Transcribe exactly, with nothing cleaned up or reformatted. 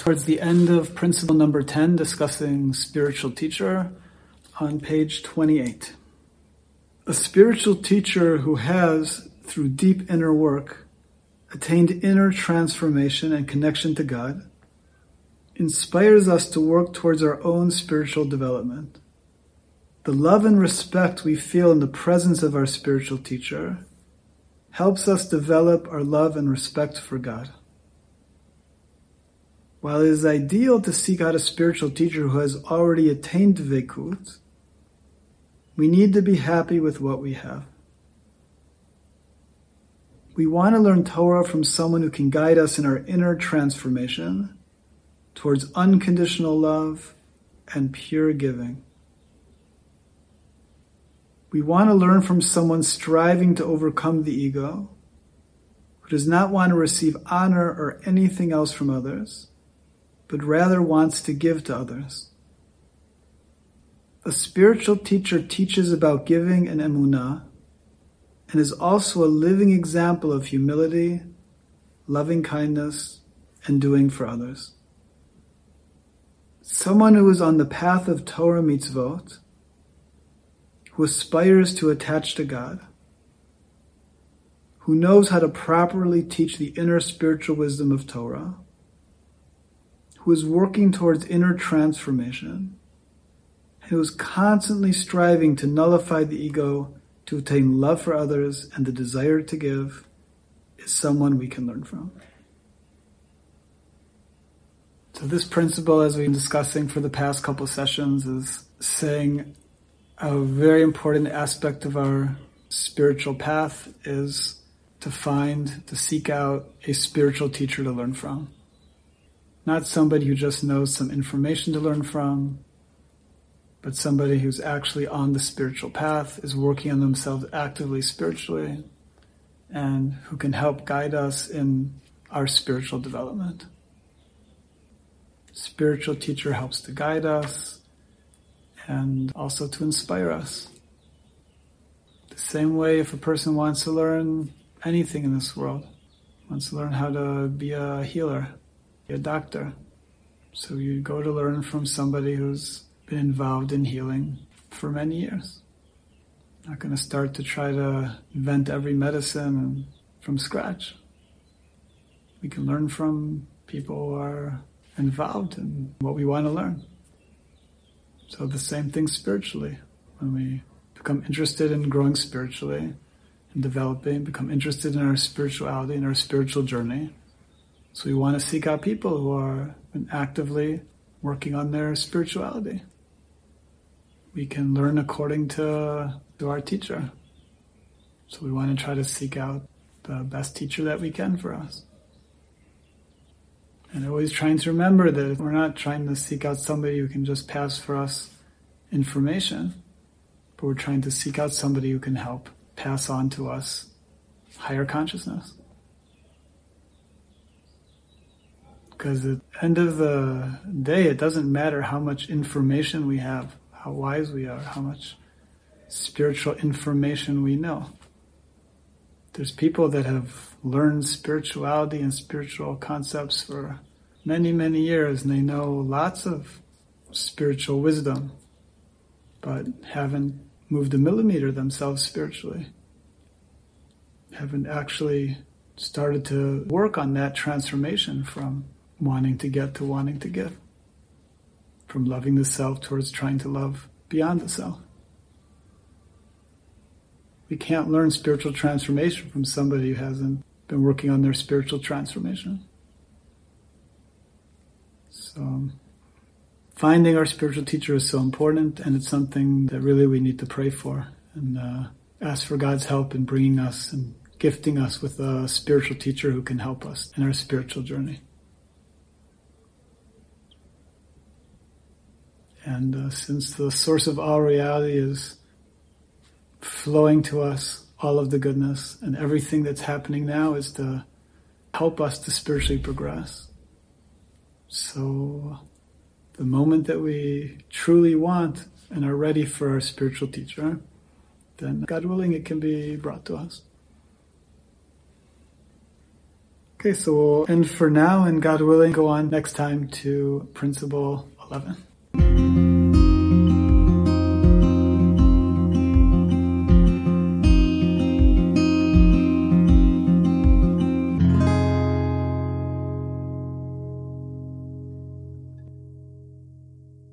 towards the end of principle number ten, discussing spiritual teacher, on page twenty-eight. A spiritual teacher who has, through deep inner work, attained inner transformation and connection to God, inspires us to work towards our own spiritual development. The love and respect we feel in the presence of our spiritual teacher helps us develop our love and respect for God. While it is ideal to seek out a spiritual teacher who has already attained Dveikut, we need to be happy with what we have. We want to learn Torah from someone who can guide us in our inner transformation towards unconditional love and pure giving. We want to learn from someone striving to overcome the ego, who does not want to receive honor or anything else from others, but rather wants to give to others. A spiritual teacher teaches about giving and emunah, and is also a living example of humility, loving kindness, and doing for others. Someone who is on the path of Torah mitzvot, who aspires to attach to God, who knows how to properly teach the inner spiritual wisdom of Torah, who is working towards inner transformation, and who is constantly striving to nullify the ego to attain love for others and the desire to give, is someone we can learn from. So this principle, as we've been discussing for the past couple of sessions, is saying a very important aspect of our spiritual path is to find, to seek out a spiritual teacher to learn from. Not somebody who just knows some information to learn from, but somebody who's actually on the spiritual path, is working on themselves actively spiritually, and who can help guide us in our spiritual development. Spiritual teacher helps to guide us and also to inspire us. The same way if a person wants to learn anything in this world, wants to learn how to be a healer, be a doctor. So you go to learn from somebody who's been involved in healing for many years. Not going to start to try to invent every medicine from scratch. We can learn from people who are involved in what we want to learn. So the same thing spiritually. When we become interested in growing spiritually and developing, become interested in our spirituality and our spiritual journey. So we want to seek out people who are actively working on their spirituality. We can learn according to, to our teacher. So we want to try to seek out the best teacher that we can for us. And always trying to remember that we're not trying to seek out somebody who can just pass for us information, but we're trying to seek out somebody who can help pass on to us higher consciousness. Because at the end of the day, it doesn't matter how much information we have, how wise we are, how much spiritual information we know. There's people that have learned spirituality and spiritual concepts for many, many years, and they know lots of spiritual wisdom, but haven't moved a millimeter themselves spiritually. Haven't actually started to work on that transformation from wanting to get to wanting to give. From loving the self towards trying to love beyond the self. We can't learn spiritual transformation from somebody who hasn't been working on their spiritual transformation. So, finding our spiritual teacher is so important, and it's something that really we need to pray for and uh, ask for God's help in bringing us and gifting us with a spiritual teacher who can help us in our spiritual journey. And uh, since the source of all reality is flowing to us, all of the goodness, and everything that's happening now is to help us to spiritually progress. So the moment that we truly want and are ready for our spiritual teacher, then God willing, it can be brought to us. Okay, so we'll end for now, and God willing, go on next time to Principle eleven.